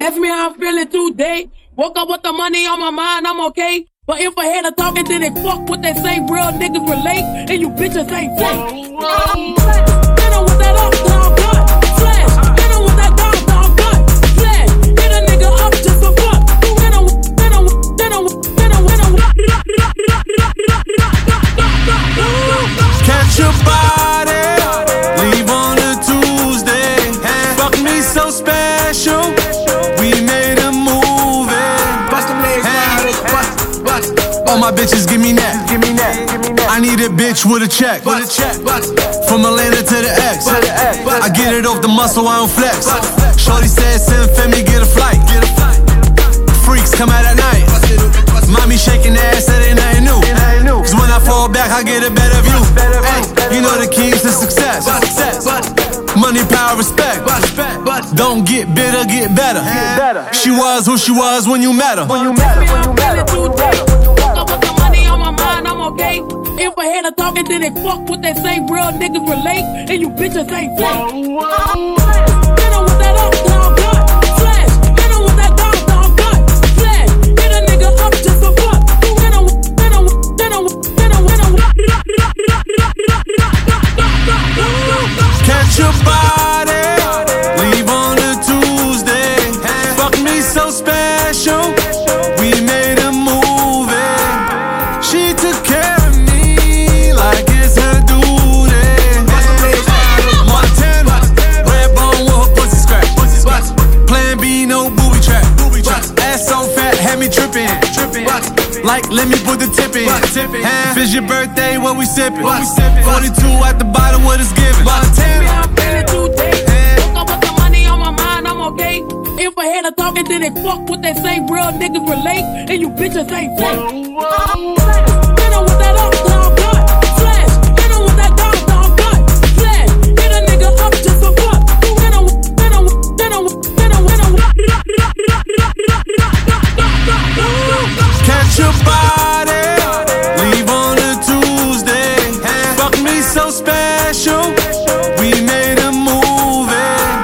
ask me how I'm feeling today. Woke up with the money on my mind, I'm okay. But if I had a talking, then they fuck what they say. Real niggas relate, and you bitches ain't fake. Hit 'em with that up-down gun. Flash. Hit 'em with that down-down gun. Flash. Hit a nigga up just for fun. Hit 'em with. Catch your body, leave on a Tuesday. Fuck me so special, we made a movie. Bust them legs bust. All my bitches give me that. I need a bitch with a check. From Atlanta to the X. I get it off the muscle, I don't flex. Shorty said, send Femi, get a flight. Freaks come out at night. Mommy shaking the ass, that ain't nothing new. Cause when I fall back, I get a better view. Ay, you know the keys to success. Money, power, respect. Don't get bitter, get better. She was who she was when you met her. Okay. If I had a talking, then they fuck what they say. Real niggas relate, and you bitches ain't fake. Hit 'em with that up-down gun. Flash. Hit 'em with that down-down gun. Flash. Hit a nigga up just for fun. Hit 'em with. Catch your body, leave on a Tuesday. Fuck me so special, we made a movie. She took care of me like it's her duty. Montana, red bone with her pussy scratch. Plan B, no booby trap. Ass so fat, had me tripping. Like, let me put the tip in. If it's your birthday, what we sippin'? 42 at the bottom, what it's giving. Montana. I'm feeling today. Woke up with the money on my mind, I'm okay. If I had a talking, then they fuck what they say. Real niggas relate, and you bitches ain't fake. Hit 'em with that up-down gun. Flash. Hit 'em with that down-down gun. Flash. Hit a nigga up just for fun. Hit 'em with. Catch your body, leave on a Tuesday. Fuck me so special, we made a movie.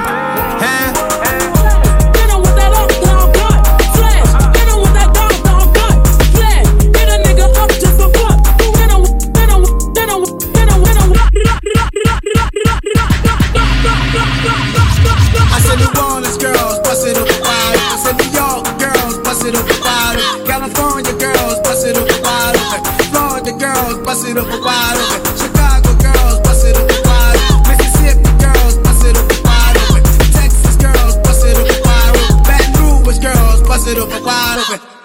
Hit 'em with that up-down gun. Flash. Hit 'em with that down-down gun. Flash. Hit a nigga up just for fun. Hit 'em with. I said New Orleans girls, bust it up wide. I said New York girls, bust it up wide. California girls, bust it up wide. Florida girls, bust it up wide. Chicago girls, bust it up wide. Mississippi girls, bust it up wide. Texas girls, bust it up wide. Baton Rouge girls, bust it up wide.